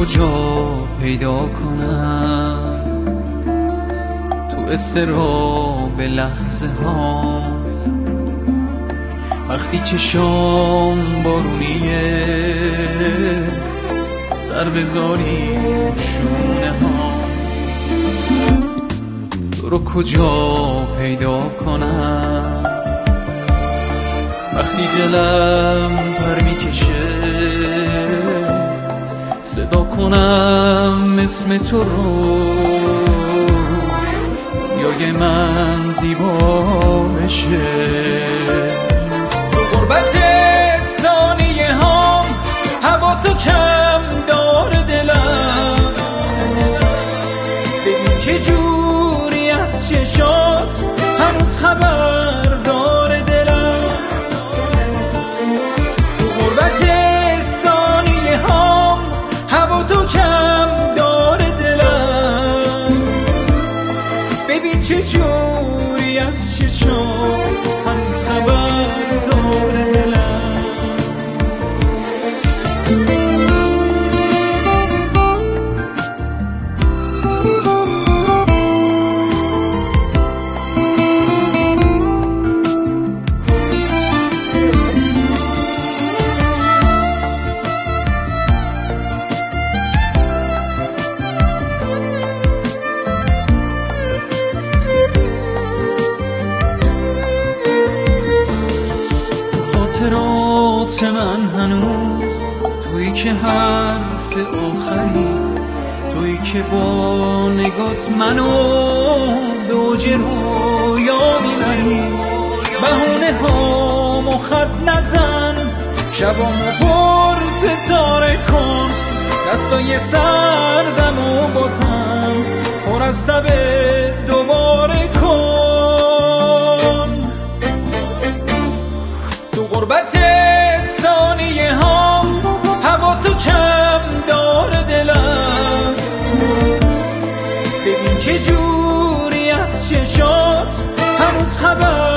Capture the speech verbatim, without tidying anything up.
کجا پیدا کنم تو اضطراب لحظه ها، وقتی چشام بارونیه سر بذاری شونه ها. تو رو کجا پیدا کنم وقتی دلم پر میکشه صدا کنم اسم تو رو، دنیای من زیبا بشه. تو غربت ثانیه هام هوا تو کم داره دلم، ببین چه جوری از چشات هنوز خبر داره دلم. تو غربت ثانیه هام هوا تو کم داره دلم، ببین چه جوری از چشات هنوز خبر داره دلم. خاطرات من هنوز تویی که حرف آخری، تویی که با نگات منو به اوج رویا میبری. بهونه هامو خط نزن، شبامو پر ستاره کن، دستای سردمو بازم پر از تب دوباره کن. تو غربت ثانیه هام هوا تو کم داره دلم، ببین چه جوری از چشات هنوز خبر